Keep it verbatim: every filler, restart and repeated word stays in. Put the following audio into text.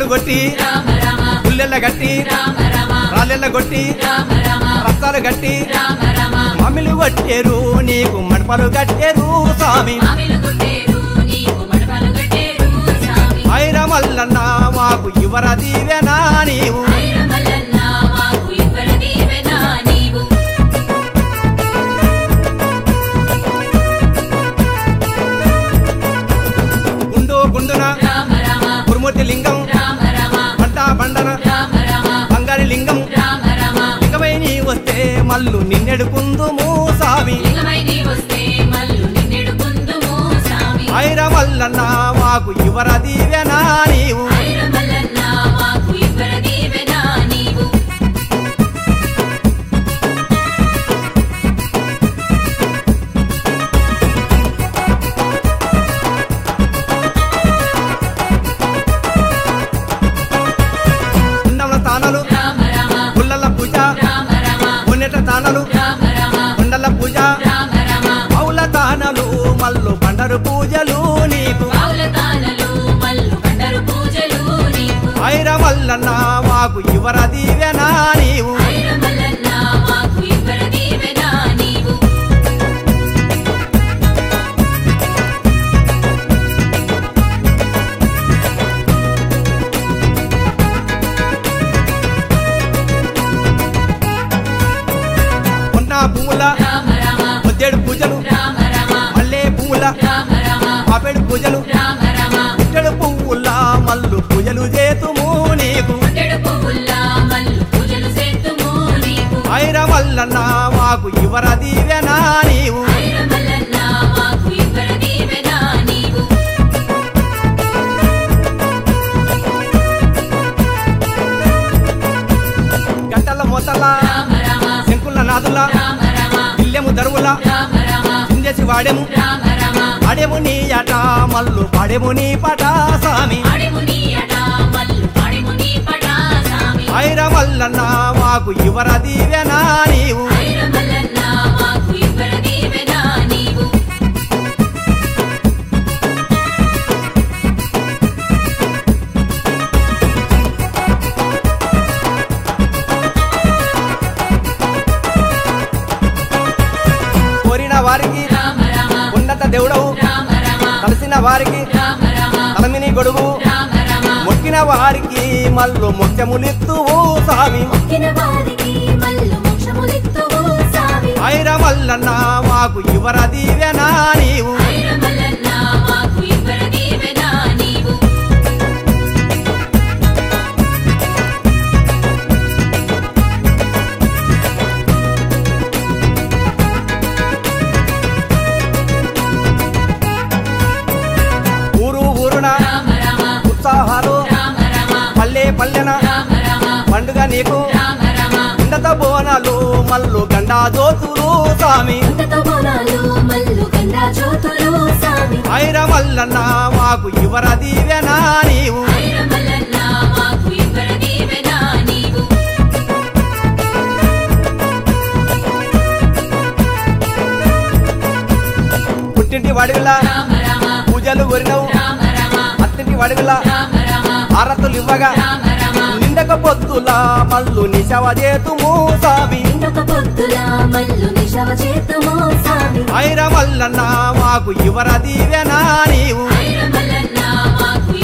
కొట్టి పుల్లెల్ల గట్టి రాళ్ళెల్ల కొట్టి రక్తాలు గట్టి మమ్మీలు కొట్టేరు నీకు మడపలు కట్టేరు స్వామి ఐరమల్లన్న మాకు ఇవర దీవెనా నీవు గుండు గుండున గురుమూర్తి లింగం పంట బండన బంగారి లింగం లింగమై నీ వస్తే మల్లు నిన్నెడుకుందుము స్వామి ఐరమల్లన్న మాకు ఇవర దీవెనా నీవు ఉండల తానలు పుల్లల పూజ కొన్నెట తానలు కొండల పూజ పౌల తానలు మల్లు బండరు పూజలు నీకు ఐరమల్లన్న మాకు ఇవర దీవెనా నీవు కొన్న పూల పొద్దేడు పూజలు మల్లె పూల పాపెడు పూజలు పుట్టెడు పువ్వుల మల్లు పూజలు చేతుము నీకు ఐరమల్లన్న మాకు ఇవర దీవెనా నీవు గంటల మొతల శంకుల నాదుల ఇల్లెము దరువుల చిందేసి వాడెము ఆడెము నీ అట మల్లు పాడెము నీ పట స్వామి ఐరమల్లన్న మాకు ఇవర దీవెనా నీవు కోరిన వారికి ఉన్నత దేవుడవు కలిసిన వారికి తలమిని గొడుగు మొక్కిన వారికి మల్లు మోక్షములిత్తువు స్వామి ఐరమల్లన్న మాకు ఇవర దీవెనా నీవు ఊరు ఊరున ఉత్సాహాలు పల్లె పల్లెన పండుగ నీకు ఉండత బోనాలు మల్లు గండా జోతులు స్వామి ఐరమల్లన్న మాకు ఇవర దీవెనా నీవు పుట్టింటి వాడిలా పూజలు కొరినవు అత్తింటి వాడిలా ఆరతులు ఇవ్వగా నిండక పొద్దుల మల్లు నిశవ చేతుము స్వామి ఐరమల్లన్న మాకు ఇవర దీవెనా నీవు